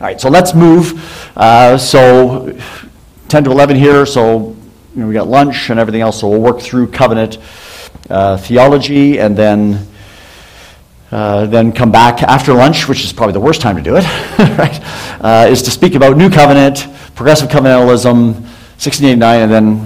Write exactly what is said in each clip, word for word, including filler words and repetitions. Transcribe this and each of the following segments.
right, so let's move. Uh, so ten to eleven here, so you know, we got lunch and everything else, so we'll work through covenant uh, theology and then uh, then come back after lunch, which is probably the worst time to do it, right, uh, is to speak about New Covenant, progressive covenantalism, sixteen eighty-nine, and then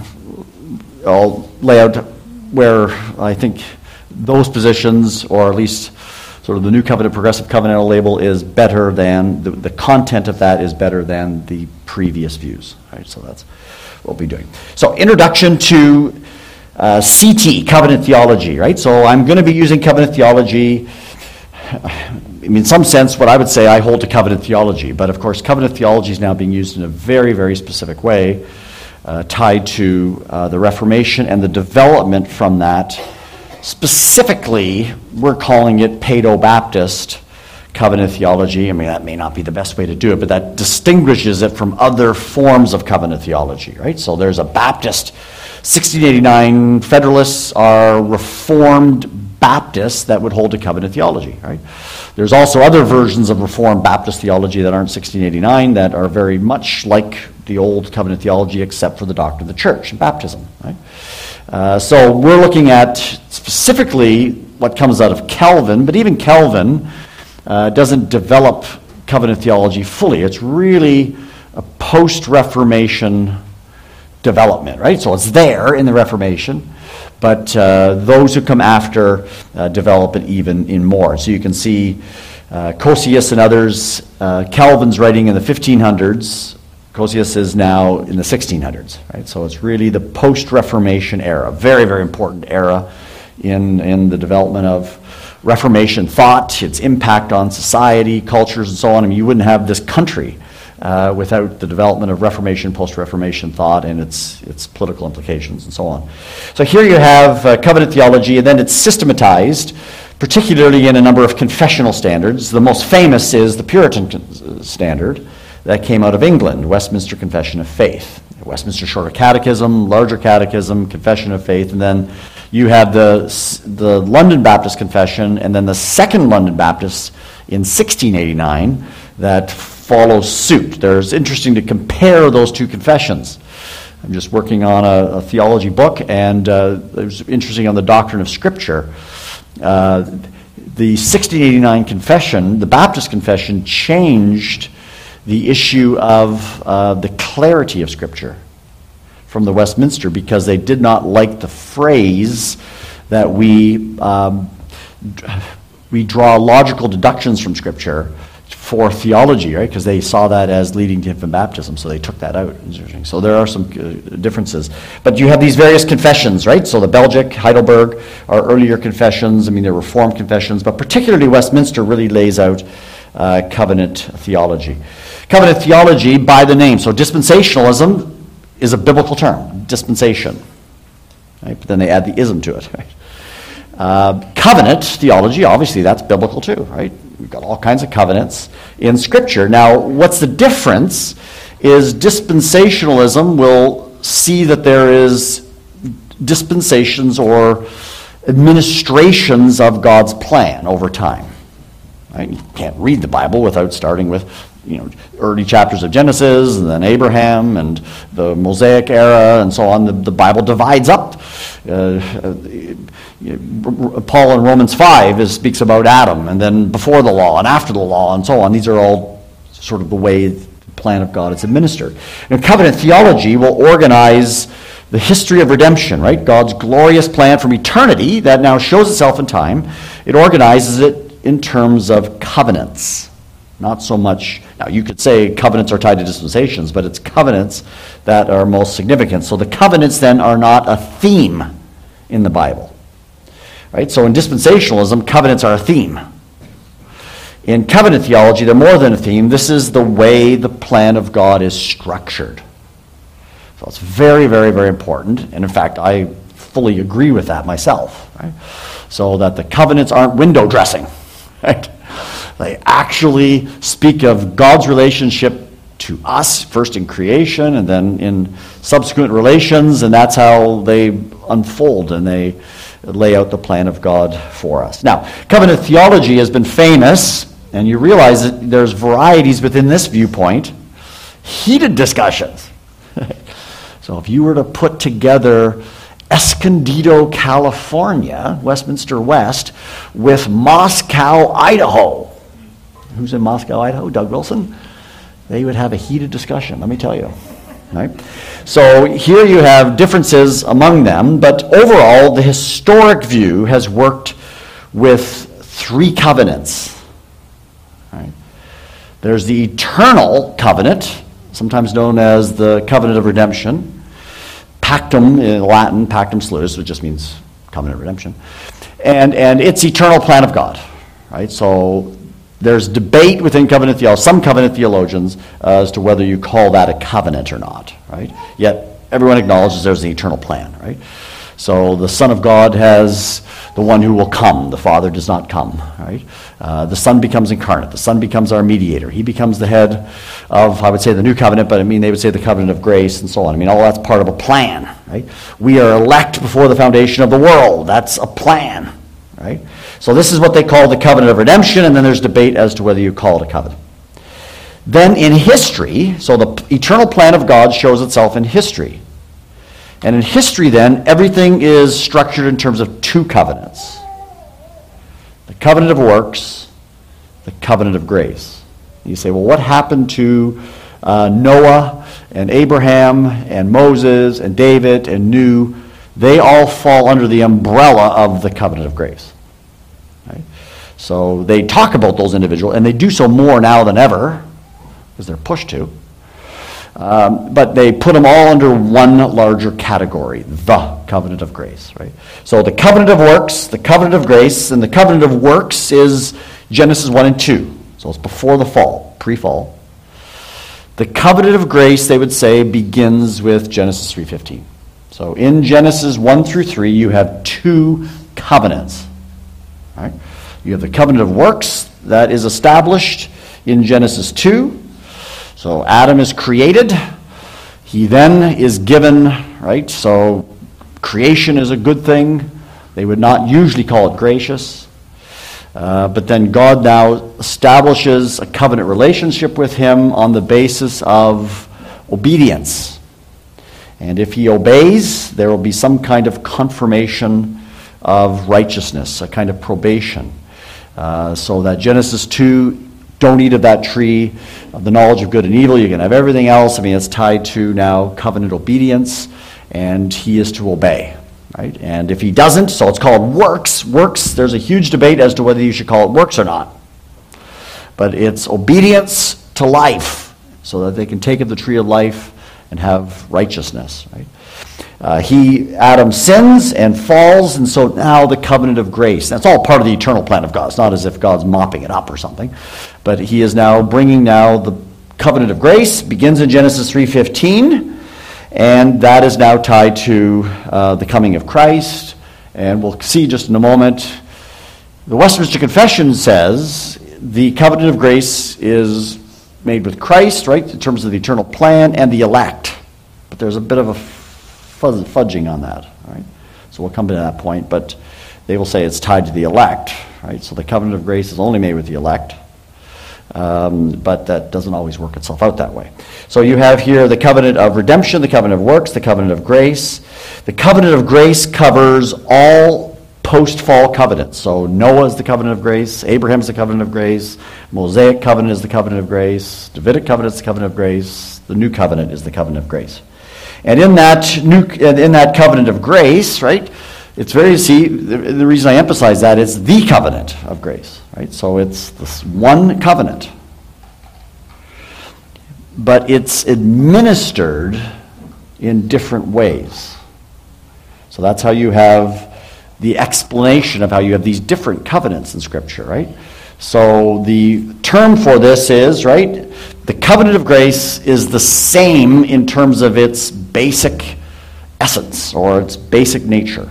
I'll lay out where I think those positions, or at least sort of the New Covenant, progressive covenantal label, is better than, the, the content of that is better than the previous views. Right? So that's what we'll be doing. So introduction to uh, C T, covenant theology, right? So I'm going to be using covenant theology. I mean, in some sense, what I would say, I hold to covenant theology, but of course, covenant theology is now being used in a very, very specific way, uh, tied to uh, the Reformation and the development from that. Specifically, we're calling it Paedo-Baptist covenant theology. I mean, that may not be the best way to do it, but that distinguishes it from other forms of covenant theology, right? So there's a Baptist, sixteen eighty-nine Federalists are Reformed Baptists that would hold to covenant theology, right? There's also other versions of Reformed Baptist theology that aren't sixteen eighty-nine that are very much like the old covenant theology, except for the doctrine of the church and baptism, right? Uh, so we're looking at specifically what comes out of Calvin, but even Calvin uh, doesn't develop covenant theology fully. It's really a post-Reformation development, right? So it's there in the Reformation, but uh, those who come after uh, develop it even in more. So you can see uh, Cosius and others, uh, Calvin's writing in the fifteen hundreds, Cosius is now in the sixteen hundreds, right? So it's really the post-Reformation era, very, very important era in, in the development of Reformation thought, its impact on society, cultures, and so on. I mean, you wouldn't have this country uh, without the development of Reformation, post-Reformation thought, and its its political implications, and so on. So here you have uh, covenant theology, and then it's systematized, particularly in a number of confessional standards. The most famous is the Puritan standard that came out of England, Westminster Confession of Faith. Westminster Shorter Catechism, Larger Catechism, Confession of Faith, and then you have the, the London Baptist Confession, and then the Second London Baptist in sixteen eighty-nine that follows suit. There's interesting to compare those two confessions. I'm just working on a, a theology book, and uh, it was interesting on the doctrine of Scripture. Uh, the sixteen eighty-nine confession, the Baptist confession, changed the issue of uh, the clarity of Scripture from the Westminster, because they did not like the phrase that we um, we draw logical deductions from Scripture for theology, right? Because they saw that as leading to infant baptism, so they took that out. So there are some uh, differences. But you have these various confessions, right? So the Belgic, Heidelberg are earlier confessions. I mean, they're Reformed confessions, but particularly Westminster really lays out uh, covenant theology. Covenant theology by the name. So dispensationalism is a biblical term, dispensation. Right? But then they add the ism to it. Right? Uh, covenant theology, obviously that's biblical too, right? We've got all kinds of covenants in Scripture. Now, what's the difference is dispensationalism will see that there is dispensations or administrations of God's plan over time. Right? You can't read the Bible without starting with, you know, early chapters of Genesis, and then Abraham, and the Mosaic era, and so on. The, the Bible divides up. Uh, uh, Paul in Romans five is, speaks about Adam, and then before the law, and after the law, and so on. These are all sort of the way the plan of God is administered. And covenant theology will organize the history of redemption, right? God's glorious plan from eternity that now shows itself in time. It organizes it in terms of covenants. Not so much, now you could say covenants are tied to dispensations, but it's covenants that are most significant. So the covenants then are not a theme in the Bible. Right? So in dispensationalism, covenants are a theme. In covenant theology, they're more than a theme. This is the way the plan of God is structured. So it's very, very, very important. And in fact, I fully agree with that myself. Right? So that the covenants aren't window dressing. Right? They actually speak of God's relationship to us, first in creation and then in subsequent relations, and that's how they unfold and they lay out the plan of God for us. Now, covenant theology has been famous And you realize that there's varieties within this viewpoint, heated discussions. So if you were to put together Escondido, California, Westminster West, with Moscow, Idaho. Who's in Moscow, Idaho? Doug Wilson? They would have a heated discussion, let me tell you. Right? So here you have differences among them, but overall the historic view has worked with three covenants. Right? There's the eternal covenant, sometimes known as the covenant of redemption. Pactum in Latin, pactum salutis, which just means covenant of redemption. And, and it's eternal plan of God. Right? So there's debate within covenant theology, some covenant theologians, uh, as to whether you call that a covenant or not. Right? Yet everyone acknowledges there's an eternal plan. Right? So the Son of God has the one who will come. The Father does not come. Right? Uh, the Son becomes incarnate. The Son becomes our mediator. He becomes the head of, I would say, the new covenant, but I mean, they would say the covenant of grace and so on. I mean, all that's part of a plan. Right? We are elect before the foundation of the world. That's a plan. Right? So this is what they call the covenant of redemption, and then there's debate as to whether you call it a covenant. Then in history, so the eternal plan of God shows itself in history. And in history then, everything is structured in terms of two covenants. The covenant of works, the covenant of grace. You say, well, what happened to uh, Noah and Abraham and Moses and David and Nuh? They all fall under the umbrella of the covenant of grace. Right? So they talk about those individuals, and they do so more now than ever, because they're pushed to. Um, but they put them all under one larger category, the covenant of grace. Right? So the covenant of works, the covenant of grace, and the covenant of works is Genesis one and two. So it's before the fall, pre-fall. The covenant of grace, they would say, begins with Genesis three fifteen. So in Genesis one through three, you have two covenants. Right? You have the covenant of works that is established in Genesis two. So Adam is created. He then is given, right? So creation is a good thing. They would not usually call it gracious. Uh, but then God now establishes a covenant relationship with him on the basis of obedience. And if he obeys, there will be some kind of confirmation of righteousness, a kind of probation. Uh, so that Genesis two, don't eat of that tree of the knowledge of good and evil. You can have everything else. I mean, it's tied to now covenant obedience, and he is to obey. Right? And if he doesn't, so it's called works. Works, there's a huge debate as to whether you should call it works or not. But it's obedience to life, so that they can take of the tree of life and have righteousness. Right? Uh, he, Adam, sins and falls, and so now the covenant of grace. That's all part of the eternal plan of God. It's not as if God's mopping it up or something. But he is now bringing now the covenant of grace, begins in Genesis three fifteen, and that is now tied to uh, the coming of Christ. And we'll see just in a moment. The Westminster Confession says the covenant of grace is made with Christ, right, in terms of the eternal plan, and the elect. But there's a bit of a fuzz, fudging on that, right? So we'll come to that point, but they will say it's tied to the elect, right? So the covenant of grace is only made with the elect, um, but that doesn't always work itself out that way. So you have here the covenant of redemption, the covenant of works, the covenant of grace. The covenant of grace covers all post-fall covenants. So Noah's the covenant of grace, Abraham's the covenant of grace, Mosaic covenant is the covenant of grace, Davidic covenant is the covenant of grace, the new covenant is the covenant of grace. And in that new, in that covenant of grace, right, it's very, see, the, the reason I emphasize that is the covenant of grace, right? So it's this one covenant. But it's administered in different ways. So that's how you have the explanation of how you have these different covenants in Scripture, right? So the term for this is, right, the covenant of grace is the same in terms of its basic essence or its basic nature.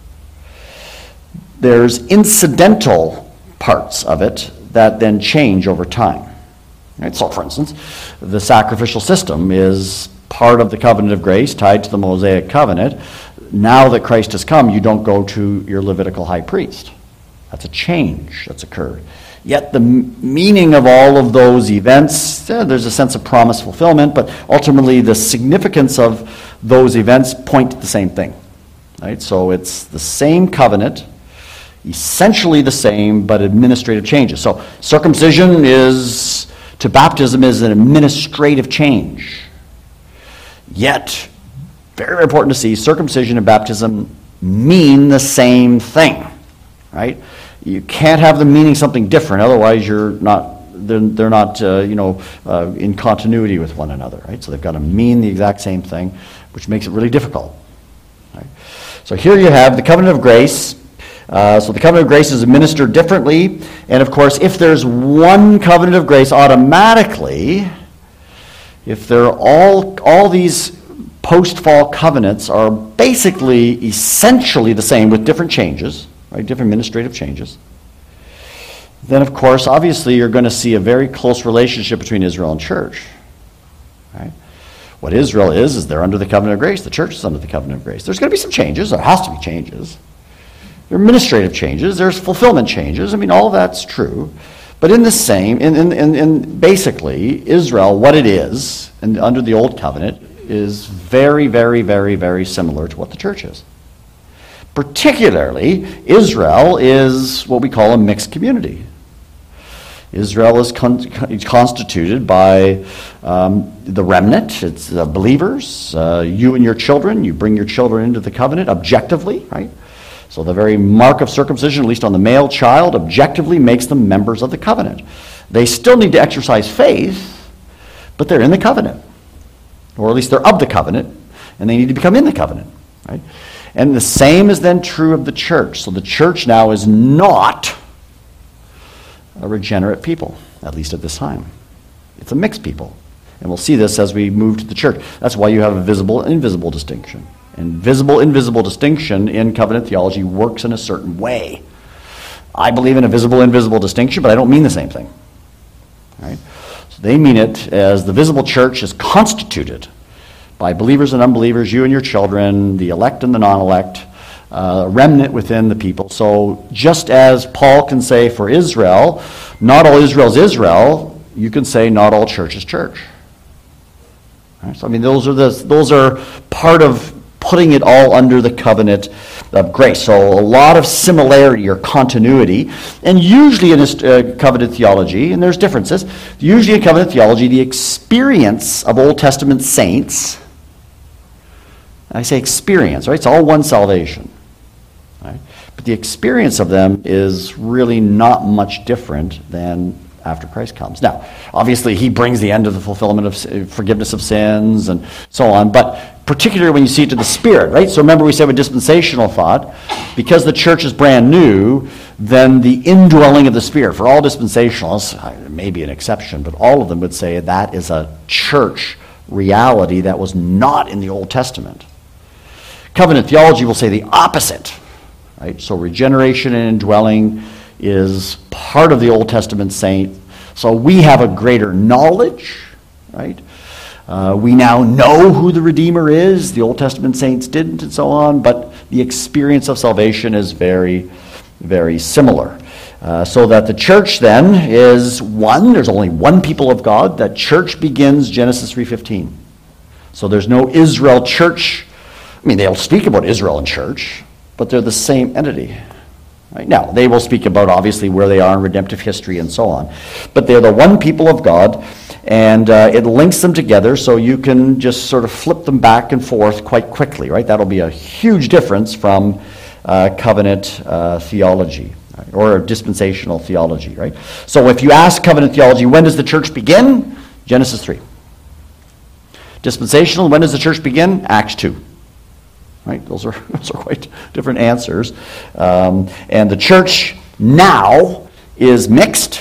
There's incidental parts of it that then change over time. Right? So, for instance, the sacrificial system is part of the covenant of grace tied to the Mosaic covenant. Now that Christ has come, you don't go to your Levitical high priest. That's a change that's occurred. Yet the m- meaning of all of those events, eh, there's a sense of promise fulfillment, but ultimately the significance of those events point to the same thing. Right? So it's the same covenant, essentially the same, but administrative changes. So circumcision is, to baptism, is an administrative change. Yet, very, very important to see, circumcision and baptism mean the same thing. Right? You can't have them meaning something different, otherwise you're not, they're, they're not, uh, you know, uh, in continuity with one another. Right? So they've got to mean the exact same thing, which makes it really difficult. Right? So here you have the covenant of grace. Uh, so the covenant of grace is administered differently, and of course, if there's one covenant of grace, automatically, if they're all all these post-fall covenants are basically essentially the same with different changes, right? Different administrative changes, then of course, obviously, you're going to see a very close relationship between Israel and church, right? What Israel is, is they're under the covenant of grace. The church is under the covenant of grace. There's going to be some changes. There has to be changes. There are administrative changes. There's fulfillment changes. I mean, all that's true. But in the same, in, in, in, in basically, Israel, what it is, and under the old covenant, is very, very, very, very similar to what the church is. Particularly, Israel is what we call a mixed community. Israel is con- constituted by um, the remnant. It's uh, believers, uh, you and your children. You bring your children into the covenant objectively, right? So the very mark of circumcision, at least on the male child, objectively makes them members of the covenant. They still need to exercise faith, but they're in the covenant. Or at least they're of the covenant, and they need to become in the covenant, right? And the same is then true of the church. So the church now is not a regenerate people, at least at this time. It's a mixed people. And we'll see this as we move to the church. That's why you have a visible and invisible distinction. And visible, invisible distinction in covenant theology works in a certain way. I believe in a visible, invisible distinction, but I don't mean the same thing. Right? So they mean it as the visible church is constituted by believers and unbelievers, you and your children, the elect and the non-elect, Uh, remnant within the people. So just as Paul can say for Israel, not all Israel is Israel, you can say not all church is church. Right? So I mean, those are the those are part of putting it all under the covenant of grace. So a lot of similarity or continuity, and usually in a uh, covenant theology, and there's differences. Usually in covenant theology, the experience of Old Testament saints. I say experience, right? It's all one salvation. Right? But the experience of them is really not much different than after Christ comes. Now, obviously, he brings the end of the fulfillment of forgiveness of sins and so on, but particularly when you see it to the Spirit, right? So remember we said with dispensational thought, because the church is brand new, then the indwelling of the Spirit, for all dispensationalists, maybe an exception, but all of them would say that is a church reality that was not in the Old Testament. Covenant theology will say the opposite. Right? So regeneration and indwelling is part of the Old Testament saint. So we have a greater knowledge, right? Uh, we now know who the Redeemer is. The Old Testament saints didn't, and so on. But the experience of salvation is very, very similar. Uh, so that the church then is one. There's only one people of God. That church begins Genesis three fifteen. So there's no Israel church. I mean, they'll speak about Israel and church, but they're the same entity. Right? Now, they will speak about, obviously, where they are in redemptive history and so on. But they're the one people of God, and uh, it links them together so you can just sort of flip them back and forth quite quickly, right? That'll be a huge difference from uh, covenant uh, theology, right? Or dispensational theology, right? So if you ask covenant theology, when does the church begin? Genesis three. Dispensational, when does the church begin? Acts two. Right? Those are those are quite different answers. Um, and the church now is mixed.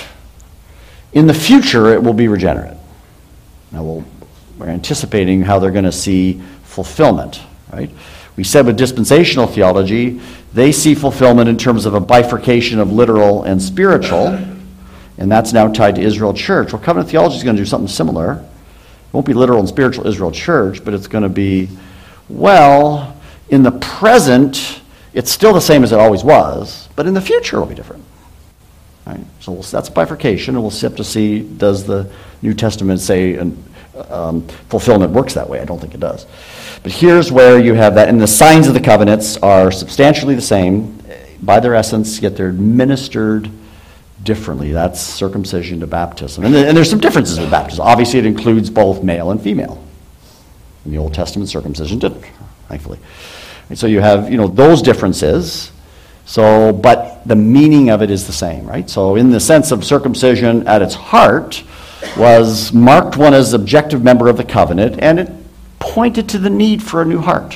In the future, it will be regenerate. Now, we'll, we're anticipating how they're going to see fulfillment. Right? We said with dispensational theology, they see fulfillment in terms of a bifurcation of literal and spiritual, and that's now tied to Israel church. Well, covenant theology is going to do something similar. It won't be literal and spiritual Israel church, but it's going to be, well, in the present, it's still the same as it always was, but in the future it'll be different. Right? So we'll, that's bifurcation, and we'll have to see, does the New Testament say and, um, fulfillment works that way? I don't think it does. But here's where you have that, and the signs of the covenants are substantially the same by their essence, yet they're administered differently. That's circumcision to baptism. And, and there's some differences with baptism. Obviously, it includes both male and female. In the Old Testament, circumcision didn't, thankfully. And so you have, you know, those differences. So, but the meaning of it is the same, right? So in the sense of circumcision at its heart was marked one as objective member of the covenant, and it pointed to the need for a new heart.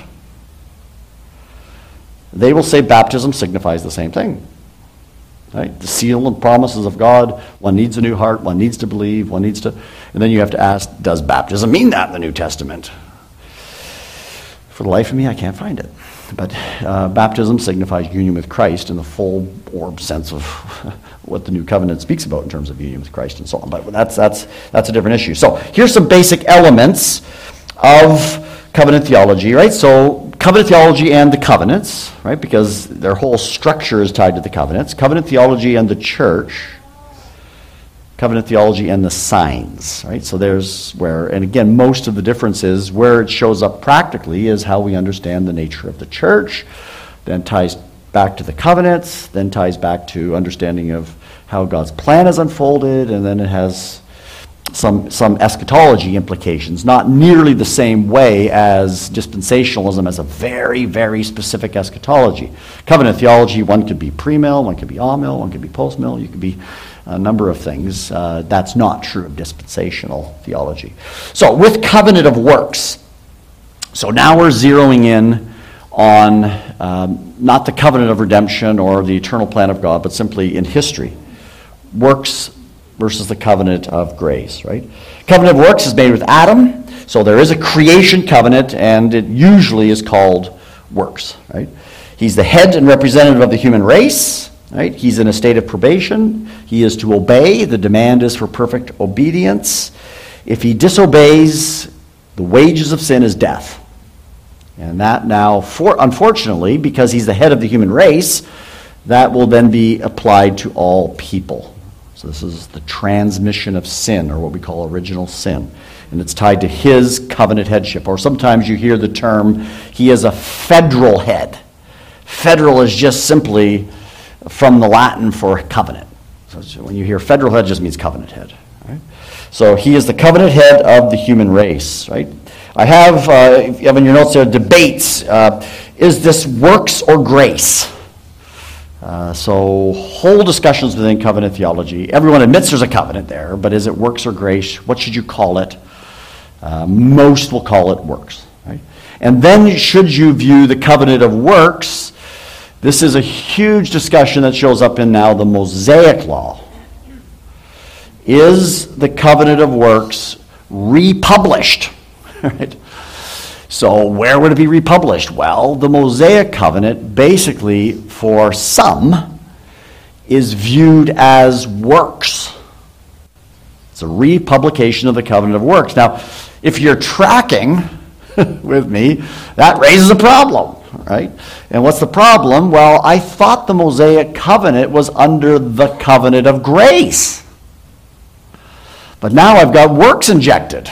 They will say baptism signifies the same thing. Right? The seal and promises of God, one needs a new heart, one needs to believe, one needs to, and then you have to ask, does baptism mean that in the New Testament? For the life of me, I can't find it. But uh, baptism signifies union with Christ in the full orb sense of what the new covenant speaks about in terms of union with Christ and so on. But that's that's that's a different issue. So here's some basic elements of covenant theology, right? So covenant theology and the covenants, right? Because their whole structure is tied to the covenants. Covenant theology and the church. Covenant theology and the signs, right? So there's where, and again, most of the differences where it shows up practically is how we understand the nature of the church, then ties back to the covenants, then ties back to understanding of how God's plan is unfolded, and then it has some some eschatology implications, not nearly the same way as dispensationalism as a very, very specific eschatology. Covenant theology, one could be pre-mill, one could be all-mill, one could be post-mill, you could be a number of things. Uh, that's not true of dispensational theology. So with covenant of works, so now we're zeroing in on um, not the covenant of redemption or the eternal plan of God, but simply in history. Works versus the covenant of grace, right? Covenant of works is made with Adam, so there is a creation covenant, and it usually is called works, right? He's the head and representative of the human race, right? He's in a state of probation. He is to obey. The demand is for perfect obedience. If he disobeys, the wages of sin is death. And that now, for, unfortunately, because he's the head of the human race, that will then be applied to all people. So this is the transmission of sin, or what we call original sin. And it's tied to his covenant headship. Or sometimes you hear the term, he is a federal head. Federal is just simply from the Latin for covenant. So when you hear federal head, it just means covenant head. Right? So he is the covenant head of the human race. Right? I have, uh, if you have in your notes there, debates. Uh, is this works or grace? Uh, so whole discussions within covenant theology. Everyone admits there's a covenant there, but is it works or grace? What should you call it? Uh, most will call it works. Right? And then should you view the covenant of works? This is a huge discussion that shows up in now the Mosaic Law. Is the covenant of works republished? Right? So where would it be republished? Well, the Mosaic covenant, basically, for some, is viewed as works. It's a republication of the covenant of works. Now, if you're tracking with me, that raises a problem, right? And what's the problem? Well, I thought the Mosaic covenant was under the covenant of grace. But now I've got works injected.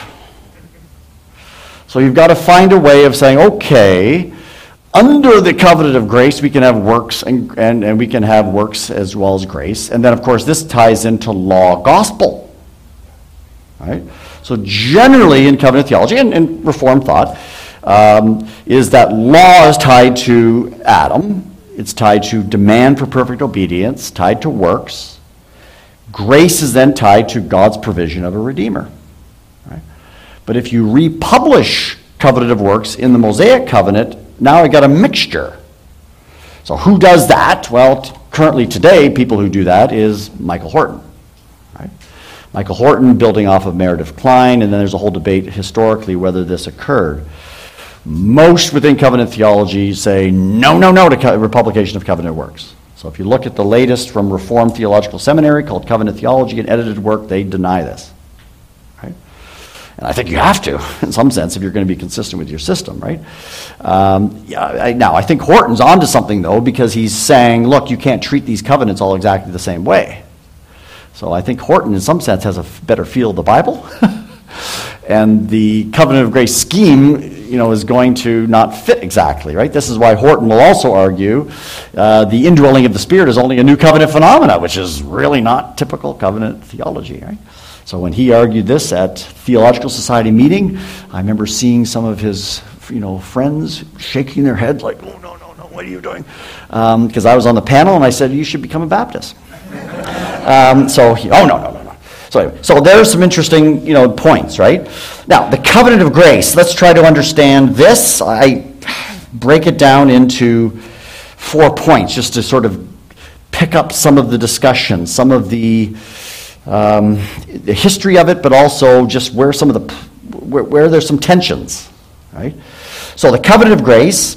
So you've got to find a way of saying, okay, under the covenant of grace, we can have works, and, and, and we can have works as well as grace. And then, of course, this ties into law gospel. Right? So generally in covenant theology and, and Reformed thought, um, is that law is tied to Adam. It's tied to demand for perfect obedience, tied to works. Grace is then tied to God's provision of a Redeemer. Right? But if you republish covenant of works in the Mosaic covenant, now I got a mixture. So who does that? Well, t- currently today, people who do that is Michael Horton. Right? Michael Horton building off of Meredith Kline, and then there's a whole debate historically whether this occurred. Most within covenant theology say no, no, no to co- republication of covenant works. So if you look at the latest from Reformed Theological Seminary called Covenant Theology, an edited work, they deny this. Right? And I think you have to, in some sense, if you're going to be consistent with your system, right? Um, yeah, I, now, I think Horton's onto something, though, because he's saying, look, you can't treat these covenants all exactly the same way. So I think Horton, in some sense, has a f- better feel of the Bible. And the covenant of grace scheme, you know, is going to not fit exactly, right? This is why Horton will also argue uh, the indwelling of the Spirit is only a new covenant phenomena, which is really not typical covenant theology, right? So when he argued this at Theological Society meeting, I remember seeing some of his, you know, friends shaking their heads like, oh, no, no, no, what are you doing? Because um, I was on the panel and I said, you should become a Baptist. um, so, he, oh, no, no, no. So, anyway, so there's some interesting, you know, points, right? Now, the covenant of grace. Let's try to understand this. I break it down into four points just to sort of pick up some of the discussion, some of the um, the history of it, but also just where some of the where, where there's some tensions, right? So, the covenant of grace.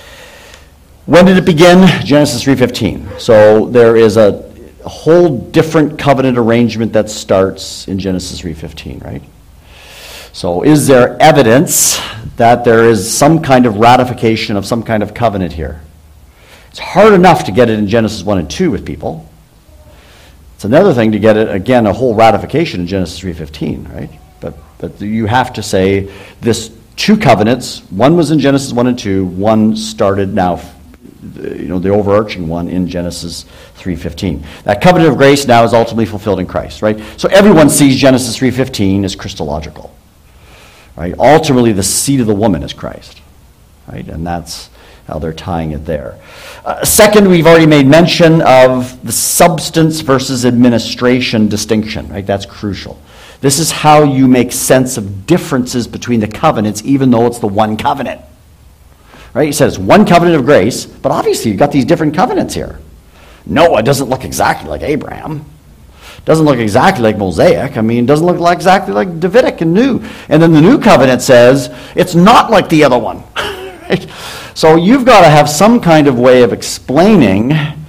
When did it begin? Genesis three fifteen. So there is a a whole different covenant arrangement that starts in Genesis three fifteen, right? So is there evidence that there is some kind of ratification of some kind of covenant here? It's hard enough to get it in Genesis one and two with people. It's another thing to get it, again, a whole ratification in Genesis three fifteen, right? But, but you have to say this two covenants, one was in Genesis one and two, one started now, you know, the overarching one in Genesis three fifteen. That covenant of grace now is ultimately fulfilled in Christ, right? So everyone sees Genesis three fifteen as Christological, right? Ultimately, the seed of the woman is Christ, right? And that's how they're tying it there. Uh, second, we've already made mention of the substance versus administration distinction, right? That's crucial. This is how you make sense of differences between the covenants, even though it's the one covenant. Right? He says one covenant of grace, but obviously you've got these different covenants here. Noah doesn't look exactly like Abraham. Doesn't look exactly like Mosaic. I mean, doesn't look like exactly like Davidic and new. And then the new covenant says it's not like the other one. Right? So you've got to have some kind of way of explaining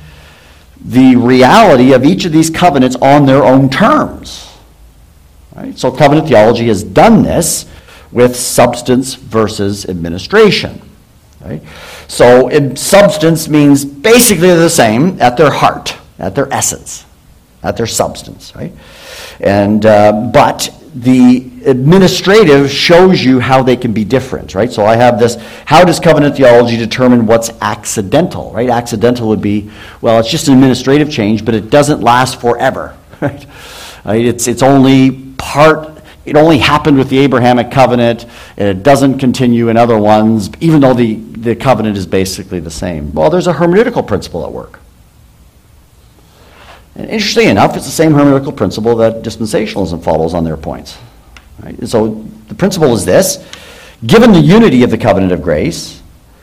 the reality of each of these covenants on their own terms. Right? So covenant theology has done this with substance versus administration. Right? So in substance means basically the same at their heart, at their essence, at their substance, right? And uh, but the administrative shows you how they can be different, right? So I have this, how does covenant theology determine what's accidental, right? Accidental would be, well, it's just an administrative change, but it doesn't last forever, right? Right? It's, it's only part... It only happened with the Abrahamic covenant, and it doesn't continue in other ones, even though the, the covenant is basically the same. Well, there's a hermeneutical principle at work. And interestingly enough, it's the same hermeneutical principle that dispensationalism follows on their points. Right? And so the principle is this: given the unity of the covenant of grace,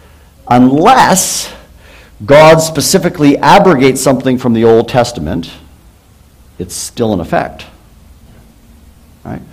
unless God specifically abrogates something from the Old Testament, it's still in effect. Right?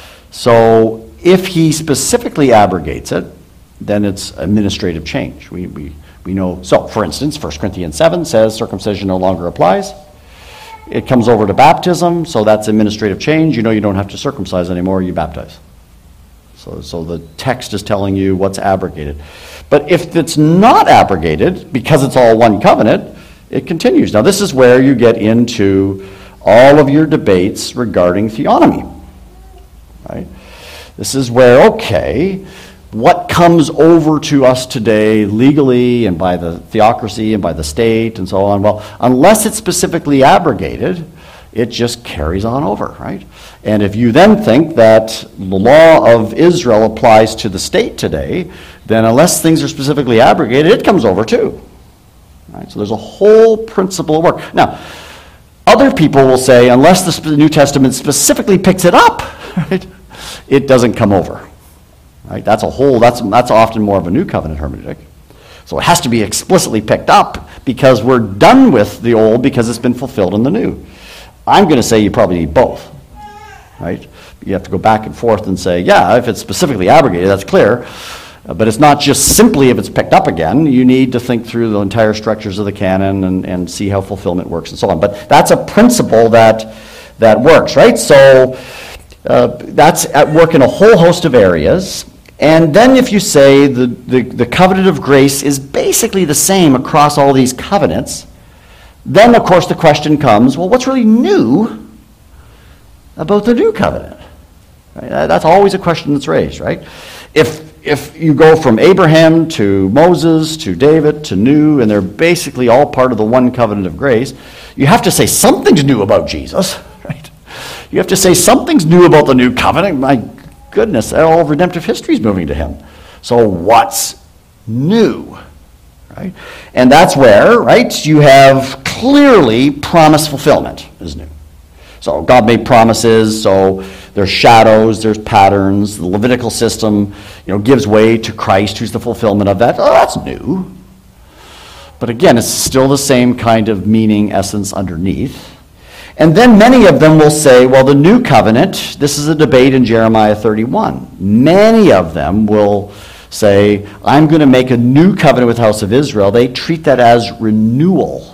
So if he specifically abrogates it, then it's administrative change. We, we, we know. So, for instance, First Corinthians seven says circumcision no longer applies. It comes over to baptism, so that's administrative change. You know you don't have to circumcise anymore, you baptize. So, so the text is telling you what's abrogated. But if it's not abrogated, because it's all one covenant, it continues. Now, this is where you get into all of your debates regarding theonomy. Right? This is where, okay, what comes over to us today legally and by the theocracy and by the state and so on? Well, unless it's specifically abrogated, it just carries on over, right? And if you then think that the law of Israel applies to the state today, then unless things are specifically abrogated, it comes over too. Right? So there's a whole principle of work. Now, other people will say, unless the New Testament specifically picks it up, right, it doesn't come over. Right? That's a whole, that's, that's often more of a new covenant hermeneutic. So it has to be explicitly picked up because we're done with the old because it's been fulfilled in the new. I'm going to say you probably need both. Right? You have to go back and forth and say, yeah, if it's specifically abrogated, that's clear. Uh, but it's not just simply if it's picked up again. You need to think through the entire structures of the canon and, and see how fulfillment works and so on. But that's a principle that that works, right? So uh, that's at work in a whole host of areas. And then if you say the, the, the covenant of grace is basically the same across all these covenants, then of course the question comes, well, what's really new about the new covenant? Right? That's always a question that's raised, right? If if you go from Abraham to Moses to David to new, and they're basically all part of the one covenant of grace, you have to say something's new about Jesus, right? You have to say something's new about the new covenant. My goodness, all of redemptive history is moving to him. So what's new? Right? And that's where, right, you have clearly promise fulfillment is new. So God made promises, so there's shadows, there's patterns. The Levitical system, you know, gives way to Christ, who's the fulfillment of that. Oh, that's new. But again, it's still the same kind of meaning, essence underneath. And then many of them will say, well, the new covenant, this is a debate in Jeremiah thirty-one. Many of them will say, I'm going to make a new covenant with the house of Israel. They treat that as renewal.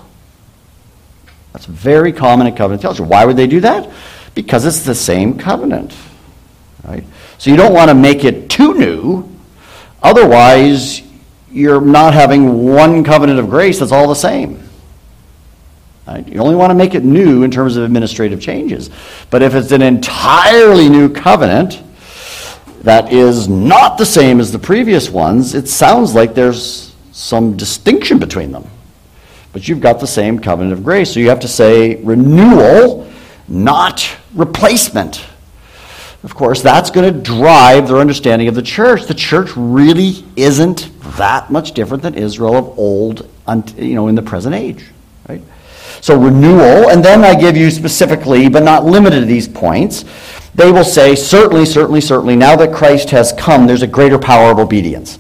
That's very common in covenant theology. Why would they do that? Because it's the same covenant, right? So you don't want to make it too new. Otherwise, you're not having one covenant of grace that's all the same. Right? You only want to make it new in terms of administrative changes. But if it's an entirely new covenant that is not the same as the previous ones, it sounds like there's some distinction between them. But you've got the same covenant of grace. So you have to say renewal, not replacement. Of course, that's going to drive their understanding of the church. The church really isn't that much different than Israel of old, you know, in the present age. Right? So renewal, and then I give you specifically, but not limited to these points, they will say, certainly, certainly, certainly, now that Christ has come, there's a greater power of obedience.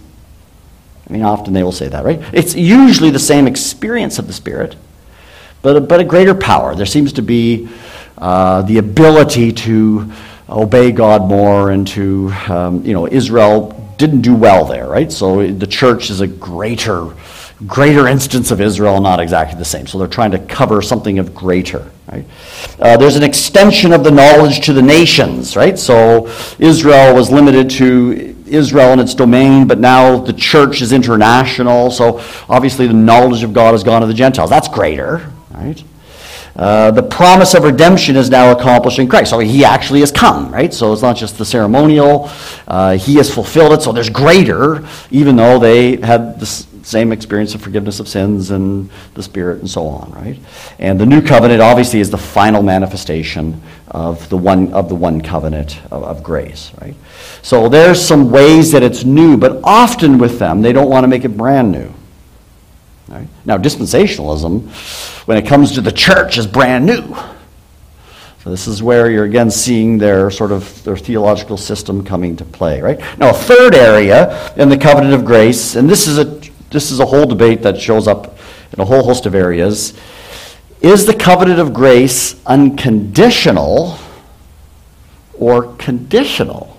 I mean, often they will say that, right? It's usually the same experience of the Spirit, but a, but a greater power. There seems to be uh, the ability to obey God more, and to, um, you know, Israel didn't do well there, right? So the church is a greater, greater instance of Israel, not exactly the same. So they're trying to cover something of greater, right? Uh, there's an extension of the knowledge to the nations, right? So Israel was limited to Israel and its domain, but now the church is international, so obviously the knowledge of God has gone to the Gentiles. That's greater, right? Uh, the promise of redemption is now accomplished in Christ. So he actually has come, right? So it's not just the ceremonial. Uh, he has fulfilled it, so there's greater, even though they had the same experience of forgiveness of sins and the Spirit and so on, right? And the new covenant obviously is the final manifestation of the one of the one covenant of, of grace, right? So there's some ways that it's new, but often with them, they don't want to make it brand new. Right? Now, dispensationalism, when it comes to the church, is brand new. So this is where you're again seeing their sort of their theological system coming to play, right? Now, a third area in the covenant of grace, and this is a this is a whole debate that shows up in a whole host of areas, is the covenant of grace unconditional or conditional?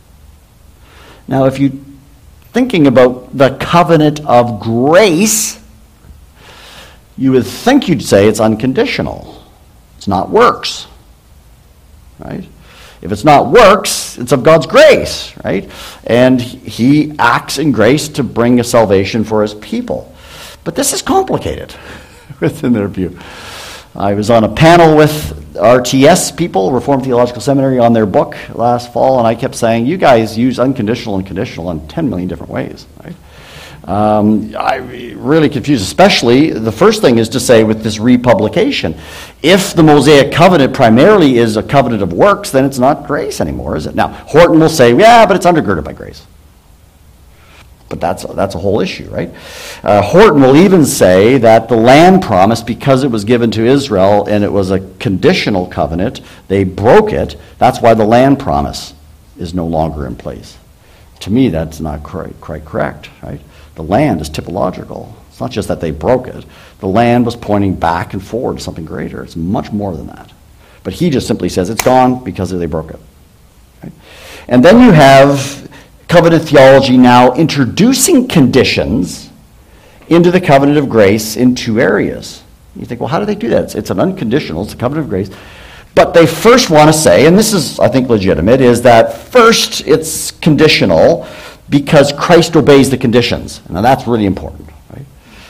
Now, if you're thinking about the covenant of grace, you would think you'd say it's unconditional. It's not works, right? If it's not works, it's of God's grace, right? And he acts in grace to bring a salvation for his people. But this is complicated within their view. I was on a panel with R T S people, Reformed Theological Seminary, on their book last fall, and I kept saying, you guys use unconditional and conditional in ten million different ways, right? Um, I really confused, especially the first thing is to say with this republication, if the Mosaic covenant primarily is a covenant of works, then it's not grace anymore, is it? Now, Horton will say, yeah, but it's undergirded by grace. But that's a, that's a whole issue, right? Uh, Horton will even say that the land promise, because it was given to Israel and it was a conditional covenant, they broke it. That's why the land promise is no longer in place. To me, that's not quite, quite correct, right? The land is typological. It's not just that they broke it. The land was pointing back and forward to something greater. It's much more than that. But he just simply says it's gone because they broke it. Right? And then you have covenant theology now introducing conditions into the covenant of grace in two areas. You think, well, how do they do that? It's, it's an unconditional, it's a covenant of grace. But they first want to say, and this is, I think, legitimate, is that first it's conditional because Christ obeys the conditions. Now that's really important. Right?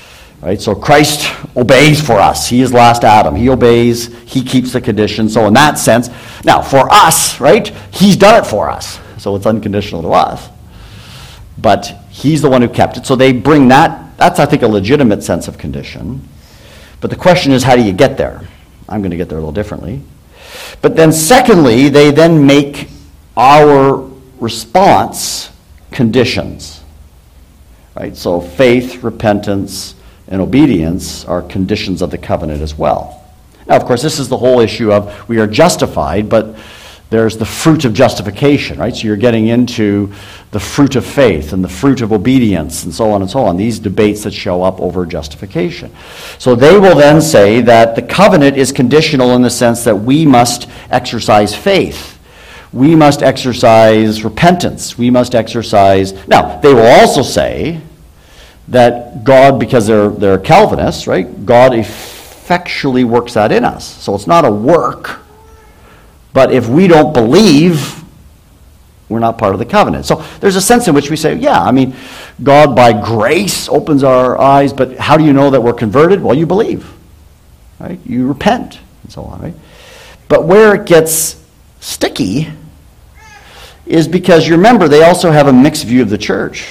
Right? So Christ obeys for us. He is last Adam. He obeys. He keeps the condition. So in that sense, now for us, right, he's done it for us. So it's unconditional to us. But he's the one who kept it. So they bring that. That's, I think, a legitimate sense of condition. But the question is, how do you get there? I'm going to get there a little differently. But then secondly, they then make our response conditions. Right? So faith, repentance, and obedience are conditions of the covenant as well. Now, of course, this is the whole issue of we are justified, but there's the fruit of justification, right? So you're getting into the fruit of faith and the fruit of obedience and so on and so on, these debates that show up over justification. So they will then say that the covenant is conditional in the sense that we must exercise faith. We must exercise repentance. We must exercise... Now, they will also say that God, because they're, they're Calvinists, right? God effectually works that in us. So it's not a work. But if we don't believe, we're not part of the covenant. So there's a sense in which we say, yeah, I mean, God by grace opens our eyes, but how do you know that we're converted? Well, you believe, right? You repent, and so on, right? But where it gets sticky is because you remember they also have a mixed view of the church.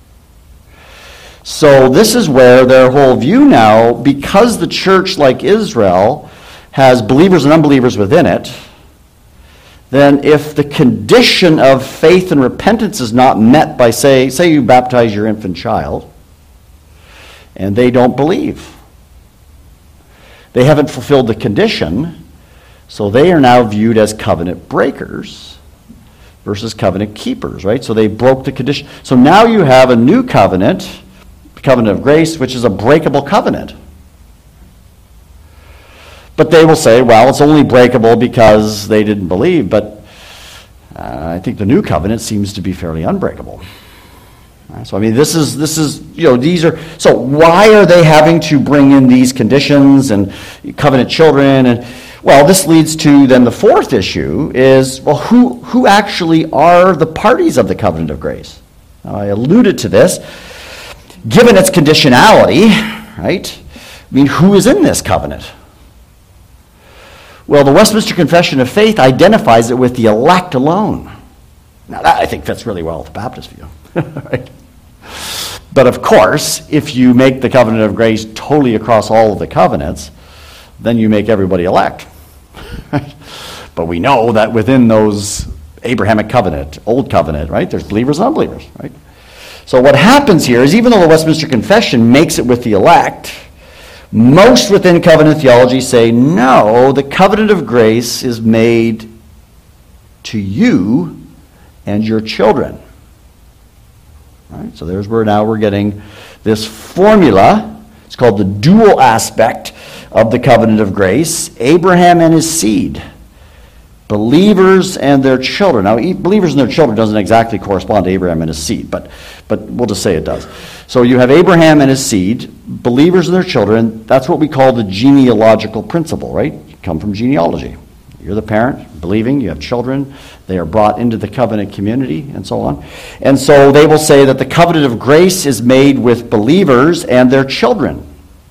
So this is where their whole view now, because the church, like Israel, has believers and unbelievers within it, then if the condition of faith and repentance is not met by, say, say you baptize your infant child, and they don't believe. They haven't fulfilled the condition, so they are now viewed as covenant breakers versus covenant keepers, right? So they broke the condition. So now you have a new covenant, the covenant of grace, which is a breakable covenant. But they will say, well, it's only breakable because they didn't believe. But uh, I think the new covenant seems to be fairly unbreakable. Right? So I mean, this is this is you know these are so why are they having to bring in these conditions and covenant children? And well, this leads to then the fourth issue is well, who who actually are the parties of the covenant of grace? Now, I alluded to this. Given its conditionality, right? I mean, who is in this covenant? Well, the Westminster Confession of Faith identifies it with the elect alone. Now, that I think fits really well with the Baptist view. Right? But of course, if you make the covenant of grace totally across all of the covenants, then you make everybody elect. Right? But we know that within those Abrahamic covenant, old covenant, right, there's believers and unbelievers. Right? So what happens here is even though the Westminster Confession makes it with the elect, most within covenant theology say, no, the covenant of grace is made to you and your children. Right? So there's where now we're getting this formula. It's called the dual aspect of the covenant of grace. Abraham and his seed. Believers and their children. Now, believers and their children doesn't exactly correspond to Abraham and his seed, but, but we'll just say it does. So you have Abraham and his seed, believers and their children. That's what we call the genealogical principle, right? You come from genealogy. You're the parent, believing, you have children. They are brought into the covenant community and so on. And so they will say that the covenant of grace is made with believers and their children.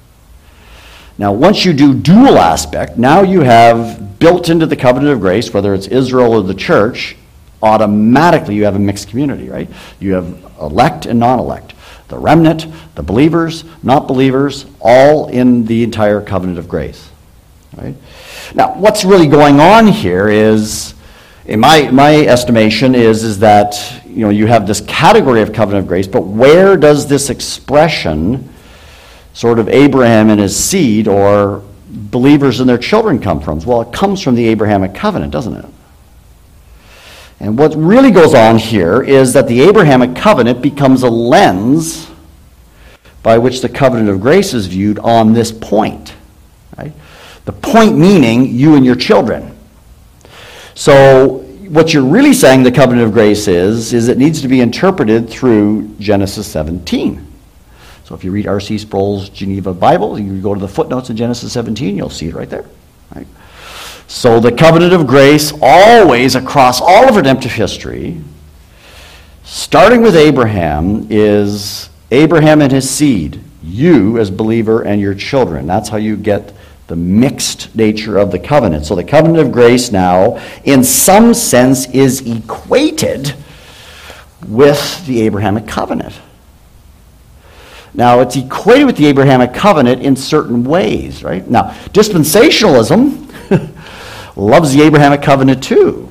Now, once you do dual aspect, now you have built into the covenant of grace, whether it's Israel or the church, automatically you have a mixed community, right? You have elect and non-elect. The remnant, the believers, not believers, all in the entire covenant of grace, right? Now, what's really going on here is, in my my estimation, is, is that, you know, you have this category of covenant of grace, but where does this expression sort of Abraham and his seed or believers and their children come from? Well, it comes from the Abrahamic covenant, doesn't it? And what really goes on here is that the Abrahamic covenant becomes a lens by which the covenant of grace is viewed on this point. Right? The point meaning you and your children. So what you're really saying the covenant of grace is, is it needs to be interpreted through Genesis seventeen. So if you read R C Sproul's Geneva Bible, you go to the footnotes in Genesis seventeen, you'll see it right there. Right? So the covenant of grace always across all of redemptive history, starting with Abraham, is Abraham and his seed, You as believer and your children. That's how you get the mixed nature of the covenant. So the covenant of grace now, in some sense, is equated with the Abrahamic covenant. Now, it's equated with the Abrahamic covenant in certain ways, right? Now, dispensationalism loves the Abrahamic covenant too.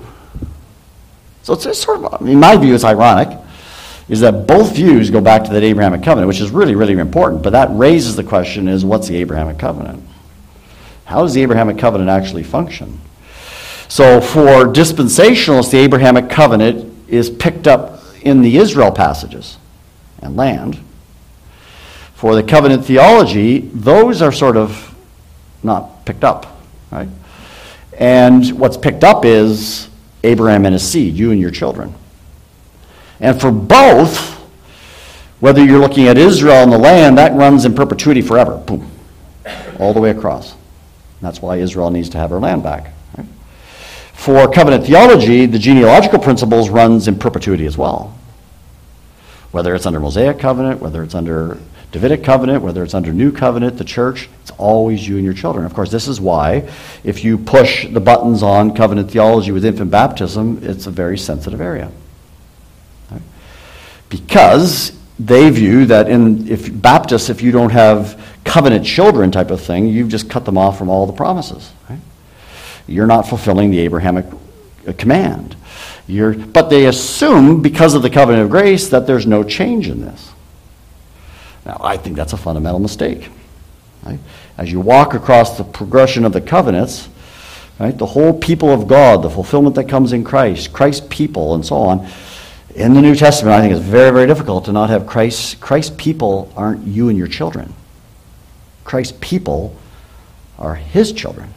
So it's just sort of, in my view, it's ironic, is that both views go back to that Abrahamic covenant, which is really, really important. But that raises the question is, what's the Abrahamic covenant? How does the Abrahamic covenant actually function? So for dispensationalists, the Abrahamic covenant is picked up in the Israel passages and land. For the covenant theology, those are sort of not picked up, right? And what's picked up is Abraham and his seed, you and your children. And for both, whether you're looking at Israel and the land, that runs in perpetuity forever, boom, all the way across. That's why Israel needs to have her land back. Right? For covenant theology, the genealogical principles runs in perpetuity as well. Whether it's under Mosaic covenant, whether it's under Davidic covenant, whether it's under New Covenant, the church, it's always you and your children. Of course, this is why if you push the buttons on covenant theology with infant baptism, it's a very sensitive area. Right? Because they view that in if Baptists, if you don't have covenant children type of thing, you've just cut them off from all the promises. Right? You're not fulfilling the Abrahamic command. You're, but they assume, because of the covenant of grace, that there's no change in this. Now, I think that's a fundamental mistake. Right? As you walk across the progression of the covenants, right, the whole people of God, the fulfillment that comes in Christ, Christ's people, and so on, in the New Testament, I think it's very, very difficult to not have Christ. Christ's people aren't you and your children. Christ's people are his children,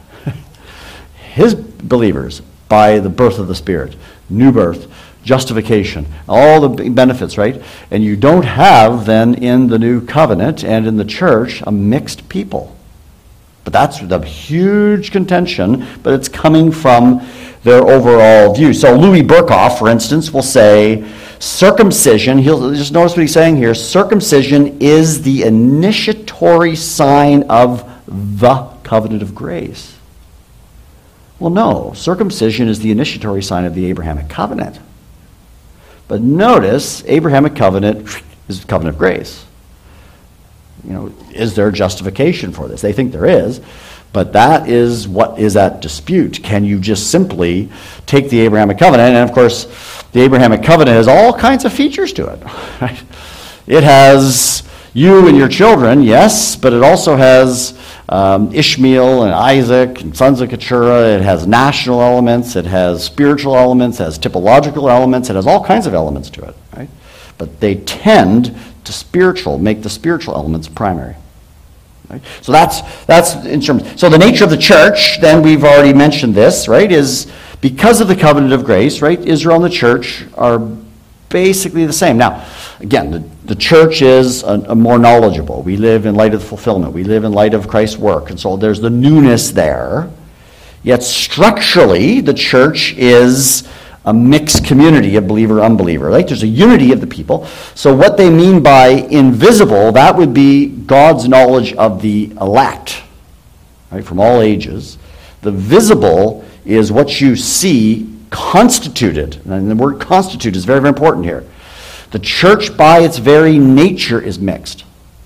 his believers by the birth of the Spirit, new birth, justification, all the benefits, right? And you don't have then in the new covenant and in the church a mixed people. But that's the huge contention, but it's coming from their overall view. So Louis Berkhoff, for instance, will say circumcision, he'll just notice what he's saying here, circumcision is the initiatory sign of the covenant of grace. Well, no, circumcision is the initiatory sign of the Abrahamic covenant. But notice, Abrahamic covenant is the covenant of grace. You know, is there justification for this? They think there is, but that is what is at dispute. Can you just simply take the Abrahamic covenant? And of course, the Abrahamic covenant has all kinds of features to it. Right? It has you and your children, yes, but it also has Um, Ishmael and Isaac and sons of Keturah. It has national elements. It has spiritual elements. It has typological elements. It has all kinds of elements to it, right? But they tend to spiritual, make the spiritual elements primary. Right? So that's that's in terms. So the nature of the church, then we've already mentioned this, right? Is because of the covenant of grace, right? Israel and the church are basically the same. Now, again, the, the church is a, a more knowledgeable. We live in light of the fulfillment. We live in light of Christ's work. And so there's the newness there. Yet structurally, the church is a mixed community of believer-unbeliever. Right? There's a unity of the people. So what they mean by invisible, that would be God's knowledge of the elect, right, from all ages. The visible is what you see constituted. And the word constitute is very, very important here. The church by its very nature is mixed.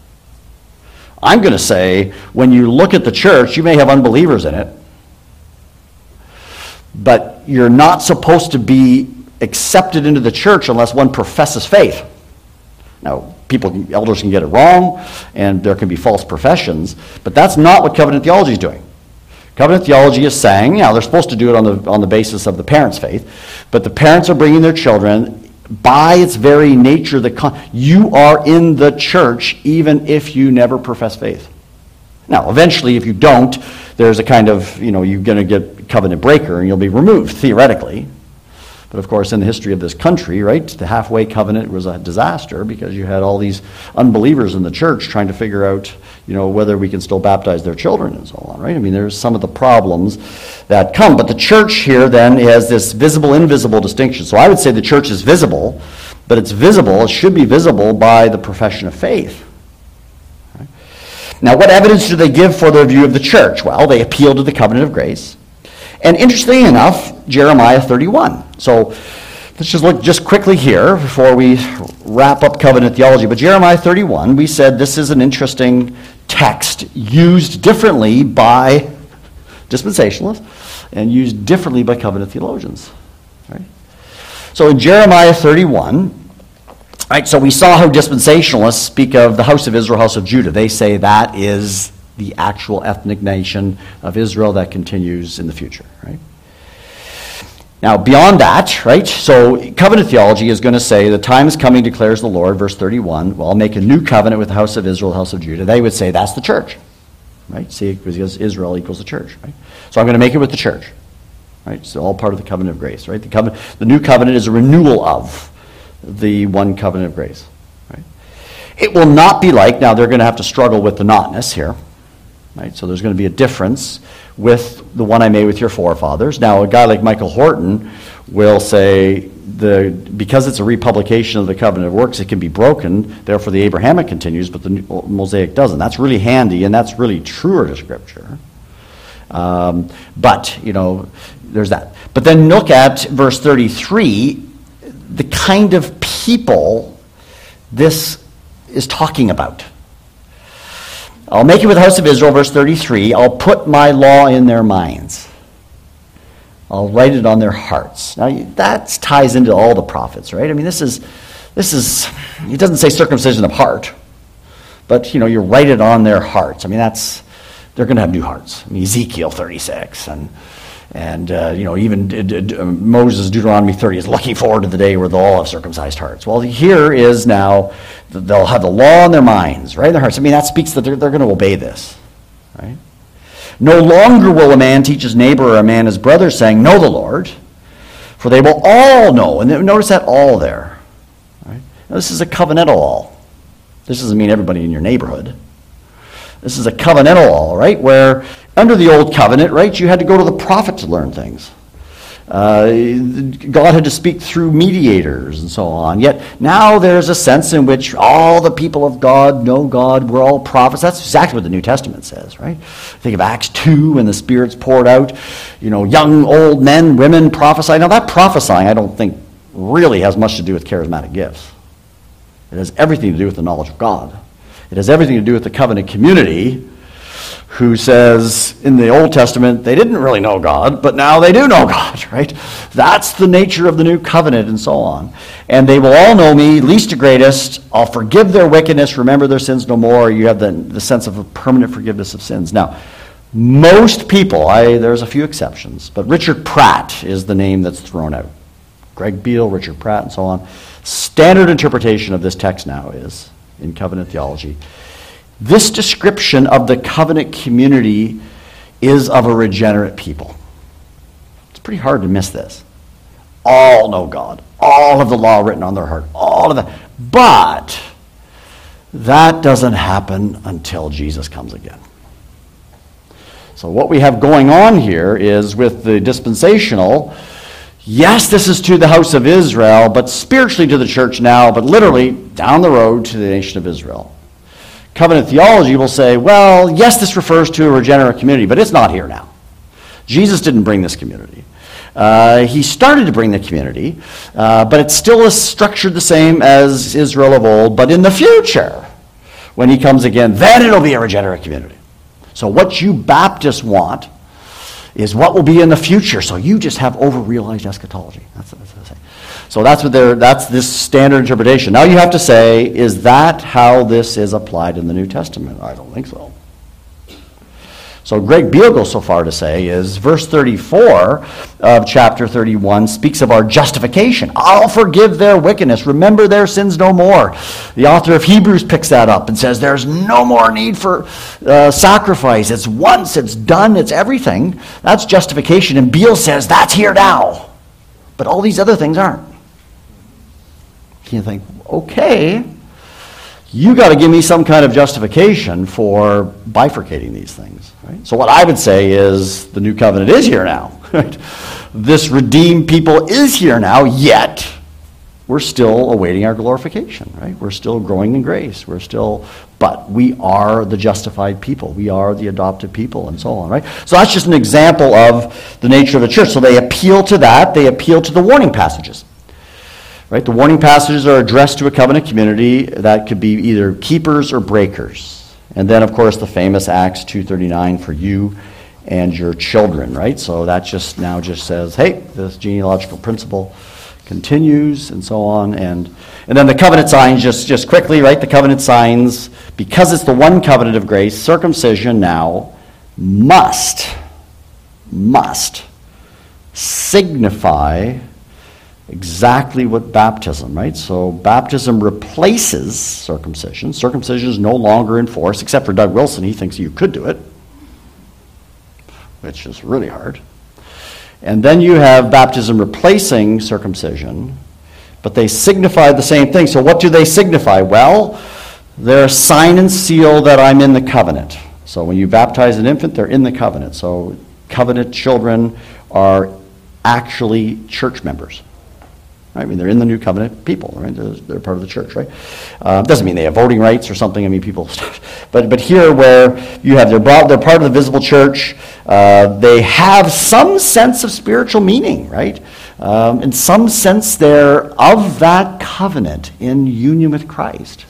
I'm going to say, when you look at the church, you may have unbelievers in it, but you're not supposed to be accepted into the church unless one professes faith. Now, people, elders can get it wrong, and there can be false professions, but that's not what covenant theology is doing. Covenant theology is saying, now they're supposed to do it on the on the basis of the parents' faith, but the parents are bringing their children by its very nature. The con- you are in the church even if you never profess faith. Now, eventually, if you don't, there's a kind of, you know, you're going to get covenant breaker and you'll be removed, theoretically. But of course, in the history of this country, right, the halfway covenant was a disaster because you had all these unbelievers in the church trying to figure out, you know, whether we can still baptize their children and so on, right? I mean, there's some of the problems that come. But the church here then has this visible-invisible distinction. So I would say the church is visible, but it's visible, it should be visible by the profession of faith. Right? Now, what evidence do they give for their view of the church? Well, they appeal to the covenant of grace. And interestingly enough, Jeremiah thirty-one. So let's just look just quickly here before we wrap up covenant theology. But Jeremiah thirty-one, we said this is an interesting text used differently by dispensationalists and used differently by covenant theologians. Right? So in Jeremiah thirty-one, right, so we saw how dispensationalists speak of the house of Israel, house of Judah. They say that is the actual ethnic nation of Israel that continues in the future, right? Now, beyond that, right, so covenant theology is going to say, the time is coming, declares the Lord, verse thirty-one, well, I'll make a new covenant with the house of Israel, the house of Judah. They would say that's the church, right? See, because Israel equals the church, right? So I'm going to make it with the church, right? So all part of the covenant of grace, right? The covenant, the new covenant is a renewal of the one covenant of grace, right? It will not be like, now they're going to have to struggle with the notness here, right? So there's going to be a difference with the one I made with your forefathers. Now, a guy like Michael Horton will say, the because it's a republication of the covenant of works, it can be broken, therefore the Abrahamic continues, but the Mosaic doesn't. That's really handy, and that's really truer to Scripture. Um, but, you know, there's that. But then look at verse thirty-three, the kind of people this is talking about. I'll make it with the house of Israel, verse thirty-three. I'll put my law in their minds. I'll write it on their hearts. Now, that ties into all the prophets, right? I mean, this is, this is, it doesn't say circumcision of heart, but, you know, you write it on their hearts. I mean, that's, they're going to have new hearts. I mean, Ezekiel thirty-six, and, and uh, you know, even D- D- D- Moses, Deuteronomy thirty, is looking forward to the day where they'll all have circumcised hearts. Well, here is now, they'll have the law in their minds, right, in their hearts. I mean, that speaks that they're, they're going to obey this, right? No longer will a man teach his neighbor or a man his brother, saying, know the Lord, for they will all know. And notice that all there. Right? Now, this is a covenantal all. This doesn't mean everybody in your neighborhood. This is a covenantal all, right, where under the old covenant, right, you had to go to the prophet to learn things. Uh, God had to speak through mediators and so on. Yet now there's a sense in which all the people of God know God. We're all prophets. That's exactly what the New Testament says, right? Think of Acts two when the Spirit's poured out. You know, young, old men, women prophesy. Now that prophesying, I don't think, really has much to do with charismatic gifts. It has everything to do with the knowledge of God. It has everything to do with the covenant community, who says in the Old Testament they didn't really know God, but now they do know God, right? That's the nature of the new covenant and so on. And they will all know me, least to greatest. I'll forgive their wickedness, remember their sins no more. You have the, the sense of a permanent forgiveness of sins. Now, most people, I, there's a few exceptions, but Richard Pratt is the name that's thrown out. Greg Beale, Richard Pratt, and so on. Standard interpretation of this text now is, in covenant theology, this description of the covenant community is of a regenerate people. It's pretty hard to miss this. All know God. All of the law written on their heart. All of that. But that doesn't happen until Jesus comes again. So what we have going on here is with the dispensational, yes, this is to the house of Israel, but spiritually to the church now, but literally down the road to the nation of Israel. Covenant theology will say, well, yes, this refers to a regenerate community, but it's not here now. Jesus didn't bring this community. Uh, he started to bring the community, uh, but it still is structured the same as Israel of old, but in the future, when he comes again, then it'll be a regenerate community. So what you Baptists want is what will be in the future, so you just have over-realized eschatology. That's, that's what they say. So that's what they're, that's this standard interpretation. Now you have to say, is that how this is applied in the New Testament? I don't think so. So Greg Beale goes so far to say is verse thirty-four of chapter thirty-one speaks of our justification. I'll forgive their wickedness. Remember their sins no more. The author of Hebrews picks that up and says there's no more need for uh, sacrifice. It's once, it's done, it's everything. That's justification. And Beale says that's here now. But all these other things aren't. You think, okay, you got to give me some kind of justification for bifurcating these things. Right? So what I would say is the new covenant is here now. Right? This redeemed people is here now, yet we're still awaiting our glorification, right? We're still growing in grace. We're still, but we are the justified people. We are the adopted people and so on, right? So that's just an example of the nature of the church. So they appeal to that. They appeal to the warning passages, right? The warning passages are addressed to a covenant community that could be either keepers or breakers. And then, of course, the famous Acts two thirty-nine for you and your children, right? So that just now just says, hey, this genealogical principle continues and so on. And and then the covenant signs, just, just quickly, right? The covenant signs, because it's the one covenant of grace, circumcision now must, must signify exactly what baptism, right? So baptism replaces circumcision. Circumcision is no longer in force, except for Doug Wilson. He thinks you could do it, which is really hard. And then you have baptism replacing circumcision, but they signify the same thing. So what do they signify? Well, they're a sign and seal that I'm in the covenant. So when you baptize an infant, they're in the covenant. So covenant children are actually church members. Right? I mean, they're in the new covenant people, right? They're, they're part of the church, right? Uh, doesn't mean they have voting rights or something. I mean, people, but but here where you have they're brought, they're part of the visible church. Uh, they have some sense of spiritual meaning, right? Um, in some sense, they're of that covenant in union with Christ,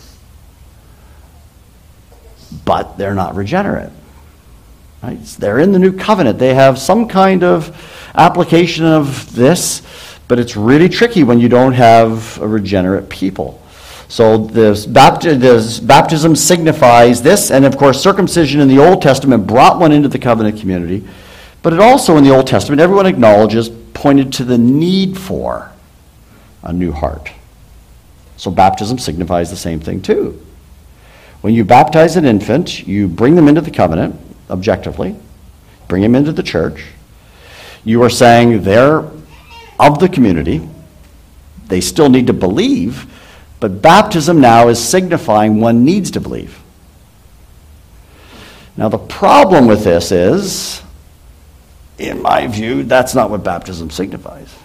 but they're not regenerate. Right? They're in the new covenant. They have some kind of application of this. But it's really tricky when you don't have a regenerate people. So this, bapti- this baptism signifies this, and of course circumcision in the Old Testament brought one into the covenant community, but it also in the Old Testament, everyone acknowledges, pointed to the need for a new heart. So baptism signifies the same thing too. When you baptize an infant, you bring them into the covenant, objectively, bring them into the church. You are saying they're of the community. They still need to believe, but baptism now is signifying one needs to believe. Now the problem with this is, in my view, that's not what baptism signifies.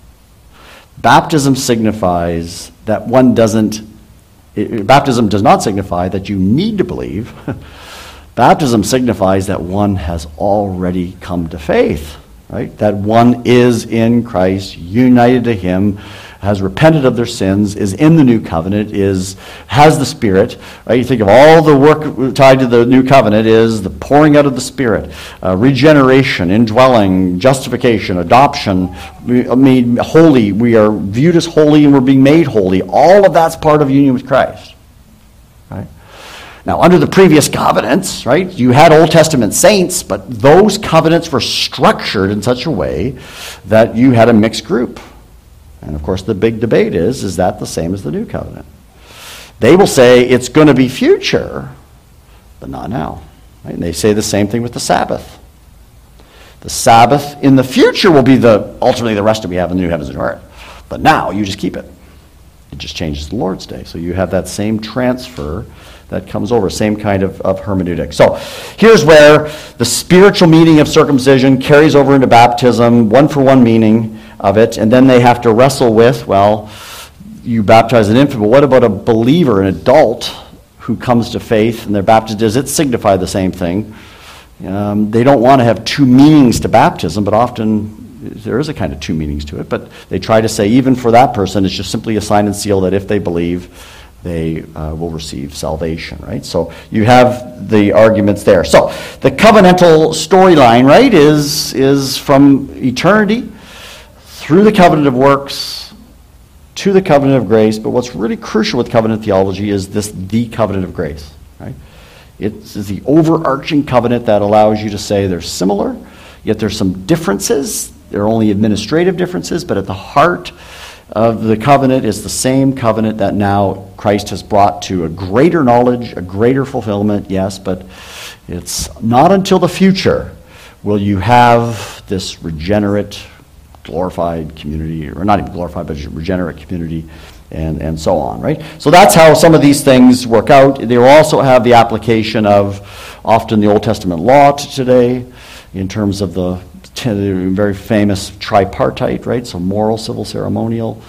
Baptism signifies that one doesn't, it, baptism does not signify that you need to believe. Baptism signifies that one has already come to faith. Right? That one is in Christ, united to him, has repented of their sins, is in the new covenant, is has the Spirit. Right? You think of all the work tied to the new covenant is the pouring out of the Spirit, uh, regeneration, indwelling, justification, adoption, made holy. We are viewed as holy and we're being made holy. All of that's part of union with Christ. Right? Now, under the previous covenants, right, you had Old Testament saints, but those covenants were structured in such a way that you had a mixed group. And of course, the big debate is, is that the same as the new covenant? They will say it's going to be future, but not now. Right? And they say the same thing with the Sabbath. The Sabbath in the future will be the ultimately the rest of we have in the new heavens and earth. But now, you just keep it. It just changes the Lord's Day. So you have that same transfer that comes over, same kind of, of hermeneutic. So here's where the spiritual meaning of circumcision carries over into baptism, one-for-one meaning of it, and then they have to wrestle with, well, you baptize an infant, but what about a believer, an adult, who comes to faith and they're baptized? Does it signify the same thing? Um, they don't want to have two meanings to baptism, but often there is a kind of two meanings to it, but they try to say even for that person, it's just simply a sign and seal that if they believe, they uh, will receive salvation, right? So you have the arguments there. So the covenantal storyline, right, is, is from eternity through the covenant of works to the covenant of grace. But what's really crucial with covenant theology is this, the covenant of grace, right? It's the overarching covenant that allows you to say they're similar, yet there's some differences. There are only administrative differences, but at the heart of the covenant is the same covenant that now Christ has brought to a greater knowledge, a greater fulfillment, yes, but it's not until the future will you have this regenerate, glorified community, or not even glorified, but regenerate community, and, and so on, right? So that's how some of these things work out. They will also have the application of often the Old Testament law to today in terms of the very famous tripartite, right? So moral, civil, ceremonial.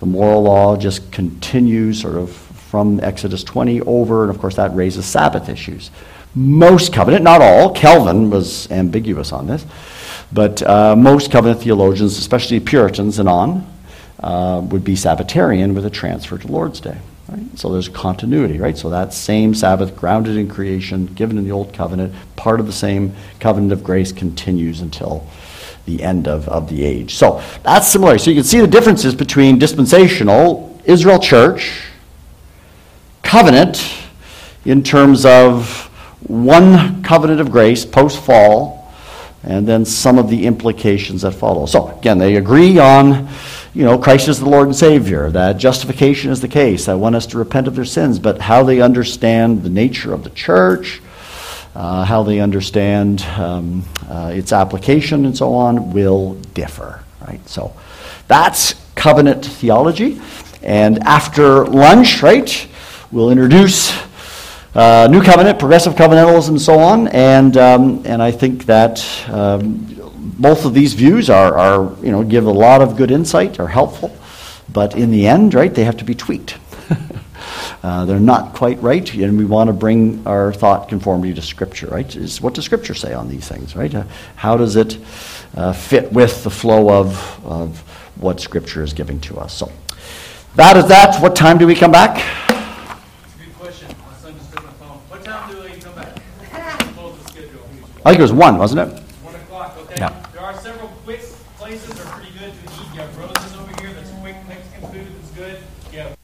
The moral law just continues sort of from Exodus twenty over, and of course that raises Sabbath issues. Most covenant, not all, Calvin was ambiguous on this, but uh, most covenant theologians, especially Puritans and on, uh, would be Sabbatarian with a transfer to Lord's Day. Right? So there's continuity, right? So that same Sabbath, grounded in creation, given in the Old Covenant, part of the same covenant of grace, continues until the end of, of the age. So that's similar. So you can see the differences between dispensational, Israel church, covenant, in terms of one covenant of grace post-fall, and then some of the implications that follow. So again, they agree on, you know, Christ is the Lord and Savior, that justification is the case, that one has to repent of their sins, but how they understand the nature of the church, uh, how they understand um, uh, its application and so on will differ, right? So that's covenant theology. And after lunch, right, we'll introduce uh, New Covenant, Progressive Covenantalism, and so on, and um, and I think that um, both of these views are, are, you know, give a lot of good insight, are helpful, but in the end, right, they have to be tweaked. uh, they're not quite right, and we want to bring our thought conformity to Scripture, right? Is what does Scripture say on these things, right? Uh, how does it uh, fit with the flow of of what Scripture is giving to us? So that is that. What time do we come back? That's a good question. My son just took my phone. What time do we come back? Close the schedule. I think it was one, wasn't it? One o'clock. Okay. Yeah. There are several quick places that are pretty good to eat. You have Rose's over here. That's quick Mexican food that's good. You have